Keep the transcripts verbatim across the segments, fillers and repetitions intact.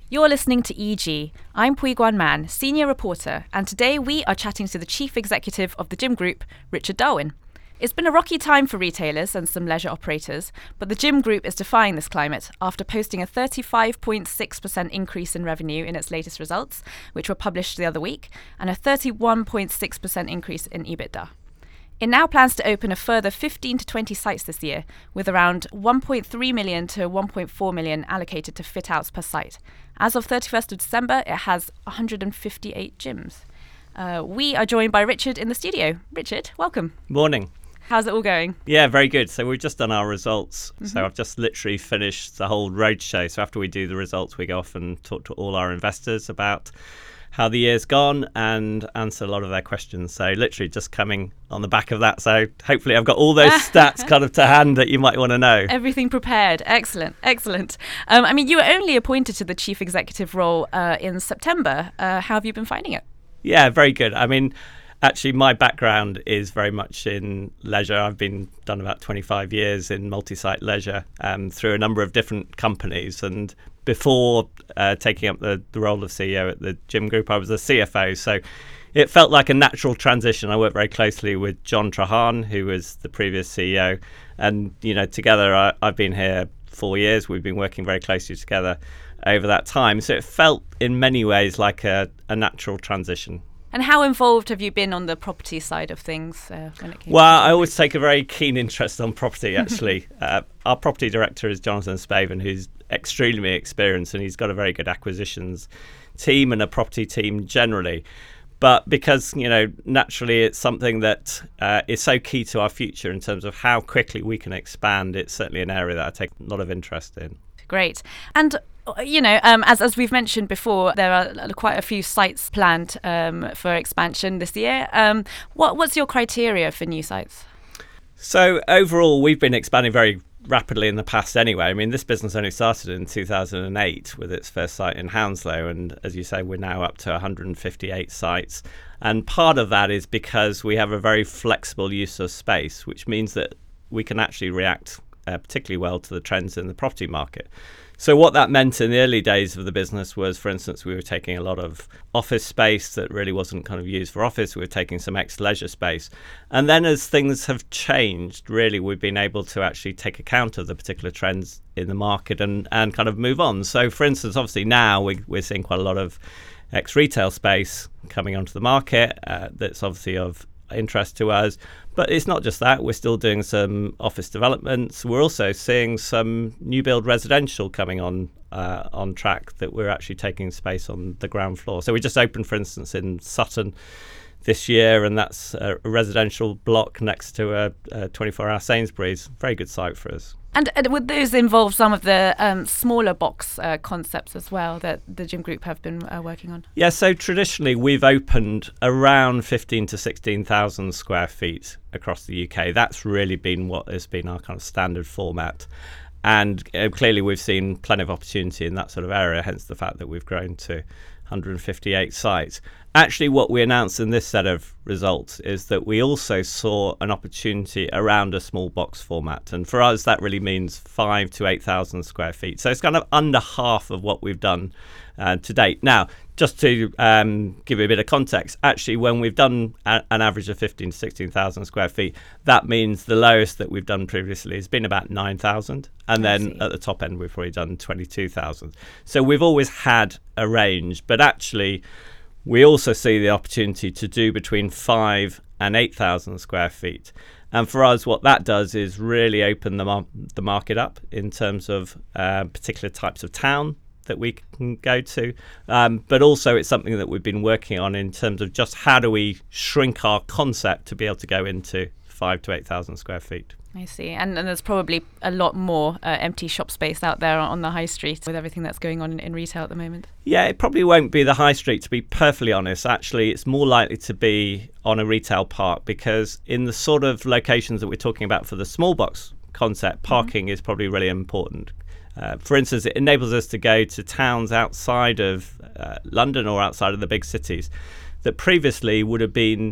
You're listening to E G. I'm Pui Guan Man, Senior Reporter, and today we are chatting to the Chief Executive of the Gym Group, Richard Darwin. It's been a rocky time for retailers and some leisure operators, but the Gym Group is defying this climate after posting a thirty-five point six percent increase in revenue in its latest results, which were published the other week, and a thirty-one point six percent increase in EBITDA. It now plans to open a further fifteen to twenty sites this year, with around one point three million to one point four million allocated to fit-outs per site. As of thirty-first of December, it has one hundred fifty-eight gyms. Uh, we are joined by Richard in the studio. Richard, welcome. Morning. How's it all going? Yeah, very good. So we've just done our results. Mm-hmm. So I've just literally finished the whole roadshow. So after we do the results, we go off and talk to all our investors about how the year's gone and answer a lot of their questions. So literally just coming on the back of that. So hopefully I've got all those stats kind of to hand that you might want to know. Everything prepared. Excellent. Excellent. Um, I mean, you were only appointed to the chief executive role uh, in September. Uh, how have you been finding it? Yeah, very good. I mean, actually, my background is very much in leisure. I've been done about twenty-five years in multi-site leisure um, through a number of different companies. And before uh, taking up the, the role of C E O at the Gym Group, I was a C F O. So it felt like a natural transition. I worked very closely with John Trahan, who was the previous C E O. And, you know, together I, I've been here four years. We've been working very closely together over that time. So it felt in many ways like a, a natural transition. And how involved have you been on the property side of things uh, when it came Well, to I always take a very keen interest on property, actually. uh, our property director is Jonathan Spaven, who's extremely experienced, and he's got a very good acquisitions team and a property team generally. But because, you know, naturally it's something that uh, is so key to our future in terms of how quickly we can expand, it's certainly an area that I take a lot of interest in. Great. And you know, um, as as we've mentioned before, there are quite a few sites planned um, for expansion this year. Um, what what's your criteria for new sites? So overall, we've been expanding very rapidly in the past anyway. I mean, this business only started in two thousand eight with its first site in Hounslow. And as you say, we're now up to one hundred fifty-eight sites. And part of that is because we have a very flexible use of space, which means that we can actually react uh, particularly well to the trends in the property market. So what that meant in the early days of the business was, for instance, we were taking a lot of office space that really wasn't kind of used for office. We were taking some ex-leisure space. And then as things have changed, really, we've been able to actually take account of the particular trends in the market and, and kind of move on. So, for instance, obviously now we, we're seeing quite a lot of ex-retail space coming onto the market. Uh, that's obviously of interest to us. But it's not just that. We're still doing some office developments. We're also seeing some new build residential coming on uh, on track that we're actually taking space on the ground floor. So we just opened, for instance, in Sutton this year, and that's a residential block next to a, a twenty-four hour Sainsbury's. Very good site for us. And, and would those involve some of the um, smaller box uh, concepts as well that the Gym Group have been uh, working on? Yeah, so traditionally we've opened around fifteen to sixteen thousand square feet across the U K. That's really been what has been our kind of standard format. And uh, clearly we've seen plenty of opportunity in that sort of area, hence the fact that we've grown to one hundred fifty-eight sites. Actually, what we announced in this set of results is that we also saw an opportunity around a small box format. And for us, that really means five to eight thousand square feet. So it's kind of under half of what we've done uh, to date. Now, just to um, give you a bit of context, actually, when we've done a- an average of fifteen to sixteen thousand square feet, that means the lowest that we've done previously has been about nine thousand. And I then see. at the top end, we've probably done twenty-two thousand. So we've always had a range, but actually, we also see the opportunity to do between five and eight thousand square feet. And for us, what that does is really open the, mar- the market up in terms of uh, particular types of town that we can go to. Um, but also it's something that we've been working on in terms of just how do we shrink our concept to be able to go into five to eight thousand square feet. I see. And, and there's probably a lot more uh, empty shop space out there on the high street with everything that's going on in, in retail at the moment. Yeah, it probably won't be the high street, to be perfectly honest. Actually, it's more likely to be on a retail park, because in the sort of locations that we're talking about for the small box concept, parking mm-hmm. is probably really important. Uh, for instance, it enables us to go to towns outside of uh, London or outside of the big cities that previously would have been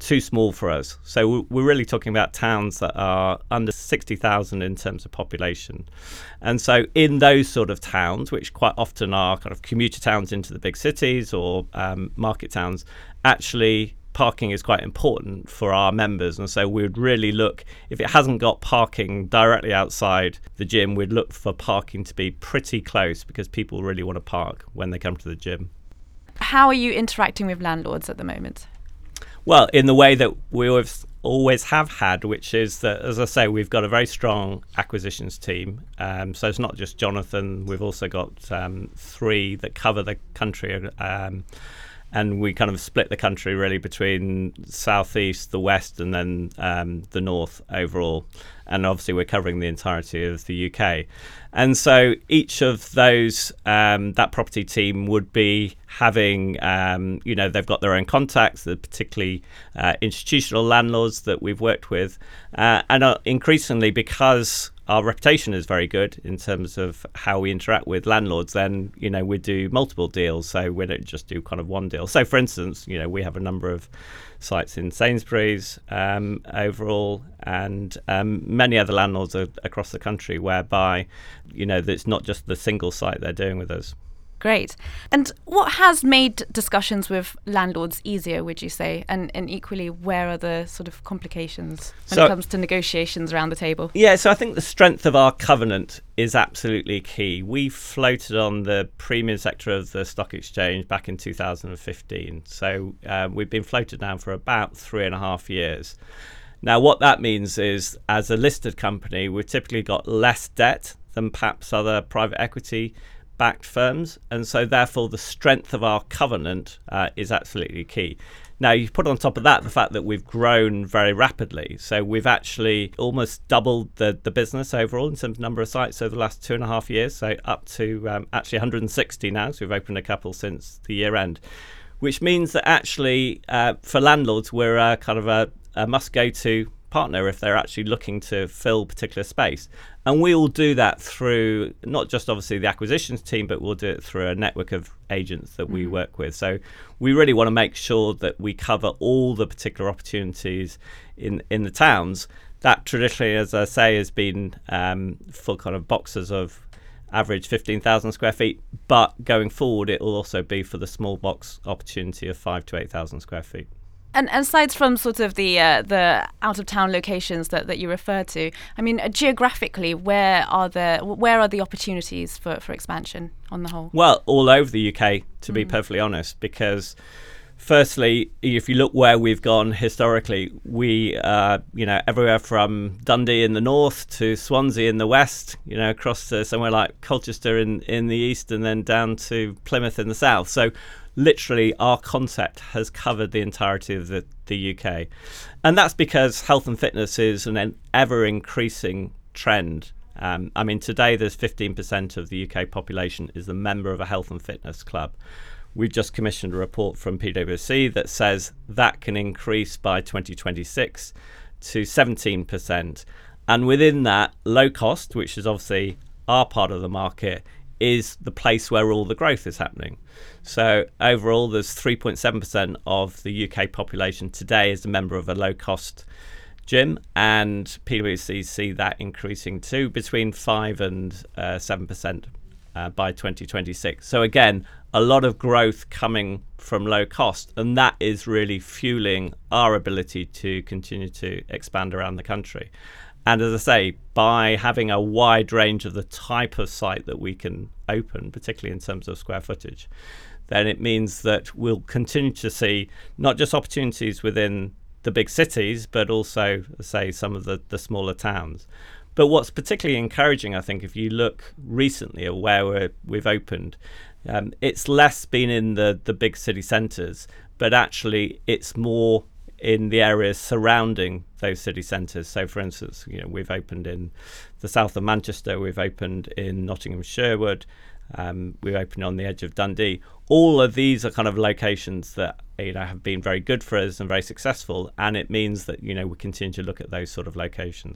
too small for us. So we're really talking about towns that are under sixty thousand in terms of population. And so in those sort of towns, which quite often are kind of commuter towns into the big cities or um, market towns, actually parking is quite important for our members. And so we would really look, if it hasn't got parking directly outside the gym, we'd look for parking to be pretty close because people really want to park when they come to the gym. How are you interacting with landlords at the moment? Well, in the way that we always, always have had, which is that, as I say, we've got a very strong acquisitions team. Um, so it's not just Jonathan. We've also got um, three that cover the country. Um, and we kind of split the country really between southeast, the west, and then um, the north overall. And obviously we're covering the entirety of the U K. And so each of those, um, that property team would be having, um, you know, they've got their own contacts, the particularly uh, institutional landlords that we've worked with. Uh, and uh, increasingly, because our reputation is very good in terms of how we interact with landlords, then, you know, we do multiple deals. So we don't just do kind of one deal. So, for instance, you know, we have a number of sites in Sainsbury's um, overall, and um, many other landlords are, across the country whereby, you know, it's not just the single site they're doing with us. Great. And what has made discussions with landlords easier, would you say? And and equally, where are the sort of complications when so, it comes to negotiations around the table? Yeah, so I think the strength of our covenant is absolutely key. We floated on the premium sector of the stock exchange back in two thousand fifteen. So uh, we've been floated now for about three and a half years. Now, what that means is, as a listed company, we've typically got less debt than perhaps other private equity backed firms, and so therefore the strength of our covenant uh, is absolutely key. Now, you put on top of that the fact that we've grown very rapidly. So we've actually almost doubled the, the business overall in terms of number of sites over the last two and a half years, so up to um, actually one hundred sixty now. So we've opened a couple since the year end, which means that actually uh, for landlords, we're a kind of a, a must-go-to partner if they're actually looking to fill particular space. And we will do that through not just obviously the acquisitions team, but we'll do it through a network of agents that we mm-hmm. work with. So we really want to make sure that we cover all the particular opportunities in, in the towns. That traditionally, as I say, has been um, for kind of boxes of average fifteen thousand square feet. But going forward, it will also be for the small box opportunity of five to eight thousand square feet. And aside from sort of the uh, the out of town locations that, that you refer to, I mean, uh, geographically, where are the where are the opportunities for, for expansion on the whole? Well, all over the U K, to mm. be perfectly honest, because firstly, if you look where we've gone historically, we uh, you know, everywhere from Dundee in the north to Swansea in the west, you know, across to somewhere like Colchester in, in the east, and then down to Plymouth in the south. So literally our concept has covered the entirety of the, the U K. And that's because health and fitness is an ever increasing trend. Um, I mean, today there's fifteen percent of the U K population is a member of a health and fitness club. We've just commissioned a report from P W C that says that can increase by twenty twenty-six to seventeen percent. And within that, low cost, which is obviously our part of the market, is the place where all the growth is happening. So overall, there's three point seven percent of the U K population today is a member of a low-cost gym, and P W C see that increasing to between five and seven percent uh, by twenty twenty-six. So again, a lot of growth coming from low cost, and that is really fueling our ability to continue to expand around the country. And as I say, by having a wide range of the type of site that we can open, particularly in terms of square footage, then it means that we'll continue to see not just opportunities within the big cities, but also, say, some of the, the smaller towns. But what's particularly encouraging, I think, if you look recently at where we're, we've opened, um, it's less been in the, the big city centres, but actually it's more in the areas surrounding those city centres. So, for instance, you know, we've opened in the south of Manchester, we've opened in Nottingham, Sherwood, um, we've opened on the edge of Dundee. All of these are kind of locations that, you know, have been very good for us and very successful, and it means that, you know, we continue to look at those sort of locations.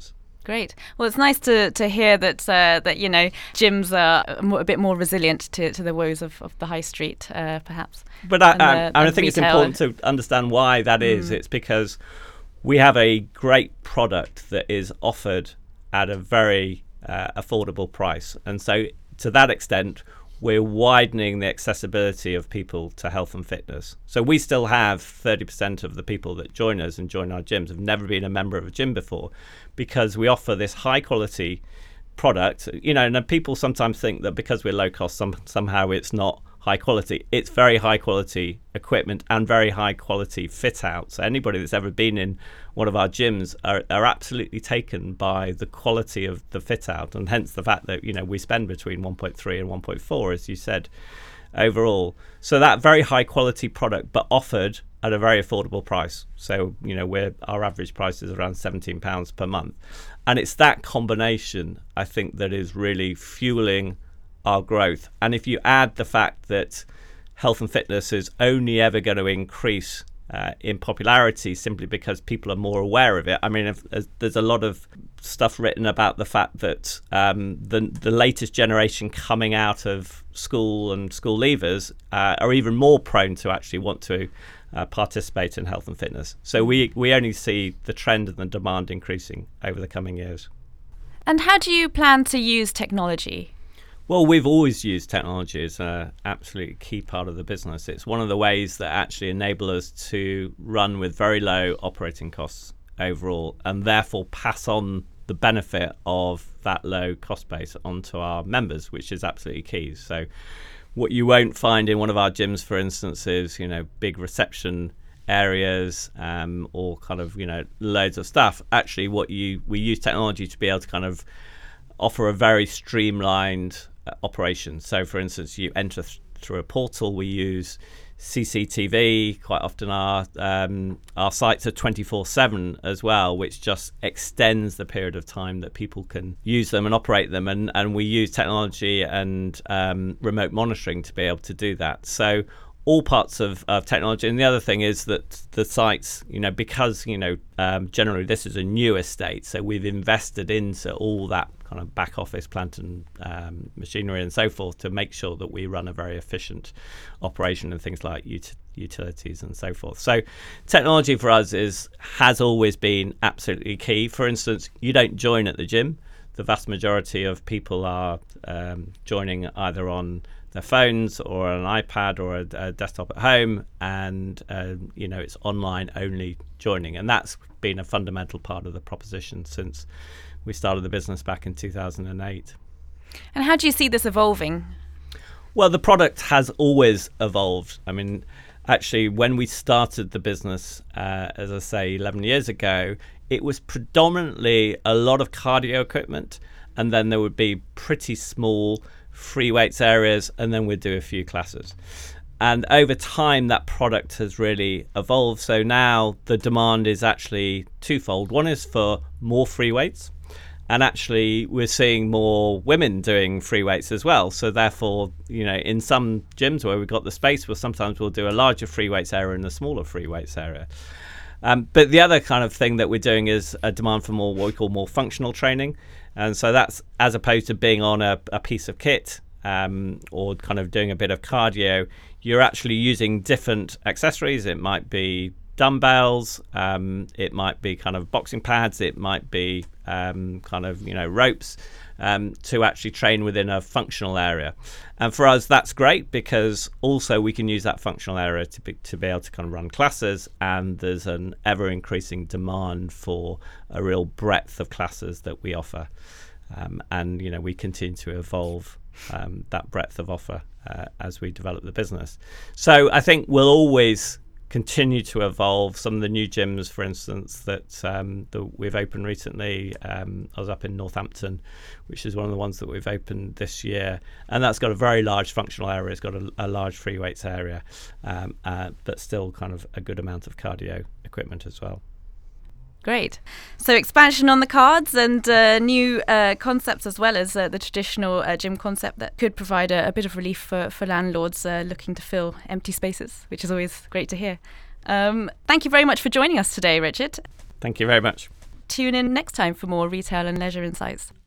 Great. Well, it's nice to, to hear that uh, that you know gyms are a bit more resilient to, to the woes of, of the high street, uh, perhaps. But I, the, and I think retail. It's important to understand why that is. Mm. It's because we have a great product that is offered at a very uh, affordable price, and so to that extent, we're widening the accessibility of people to health and fitness. So we still have thirty percent of the people that join us and join our gyms have never been a member of a gym before, because we offer this high quality product. You know, and people sometimes think that because we're low cost, some, somehow it's not high quality. It's very high quality equipment and very high quality fit out. So anybody that's ever been in one of our gyms are, are absolutely taken by the quality of the fit out, and hence the fact that, you know, we spend between one point three and one point four, as you said, overall. So that very high quality product, but offered at a very affordable price. So, you know, we're, our average price is around seventeen pounds per month. And it's that combination, I think, that is really fueling our growth. And if you add the fact that health and fitness is only ever going to increase uh, in popularity simply because people are more aware of it. I mean, if, if there's a lot of stuff written about the fact that um, the the latest generation coming out of school and school leavers uh, are even more prone to actually want to uh, participate in health and fitness. So we, we only see the trend and the demand increasing over the coming years. And how do you plan to use technology? Well, we've always used technology as an absolutely key part of the business. It's one of the ways that actually enable us to run with very low operating costs overall, and therefore pass on the benefit of that low cost base onto our members, which is absolutely key. So what you won't find in one of our gyms, for instance, is, you know, big reception areas um, or kind of, you know, loads of stuff. Actually, what you we use technology to be able to kind of offer a very streamlined uh, operation. So, for instance, you enter th- through a portal. We use C C T V. Quite often our um, our sites are twenty-four seven as well, which just extends the period of time that people can use them and operate them. And, and we use technology and um, remote monitoring to be able to do that. So all parts of, of technology. And the other thing is that the sites, you know, because, you know, um, generally this is a new estate, so we've invested into all that kind of back office plant and um, machinery and so forth to make sure that we run a very efficient operation and things like ut- utilities and so forth. So technology for us is has always been absolutely key. For instance, you don't join at the gym. The vast majority of people are um, joining either on their phones or an iPad or a, a desktop at home, and uh, you know, it's online only joining, and that's been a fundamental part of the proposition since we started the business back in two thousand eight. And how do you see this evolving? Well, the product has always evolved. I mean, actually, when we started the business, uh, as I say, eleven years ago, it was predominantly a lot of cardio equipment, and then there would be pretty small free weights areas, and then we'd do a few classes. And over time, that product has really evolved. So now the demand is actually twofold. One is for more free weights, and actually we're seeing more women doing free weights as well. So therefore, you know, in some gyms where we've got the space, we'll sometimes we'll do a larger free weights area and a smaller free weights area. Um, but the other kind of thing that we're doing is a demand for more what we call more functional training. And so that's as opposed to being on a, a piece of kit um, or kind of doing a bit of cardio, you're actually using different accessories. It might be dumbbells, um, it might be kind of boxing pads, it might be um, kind of, you know, ropes um, to actually train within a functional area. And for us, that's great because also we can use that functional area to be, to be able to kind of run classes, and there's an ever increasing demand for a real breadth of classes that we offer. Um, and, you know, we continue to evolve um, that breadth of offer uh, as we develop the business. So I think we'll always continue to evolve. Some of the new gyms, for instance, that, um, that we've opened recently. Um, I was up in Northampton, which is one of the ones that we've opened this year, and that's got a very large functional area. It's got a, a large free weights area, um, uh, but still kind of a good amount of cardio equipment as well. Great. So expansion on the cards, and uh, new uh, concepts as well as uh, the traditional uh, gym concept that could provide a, a bit of relief for, for landlords uh, looking to fill empty spaces, which is always great to hear. Um, thank you very much for joining us today, Richard. Thank you very much. Tune in next time for more retail and leisure insights.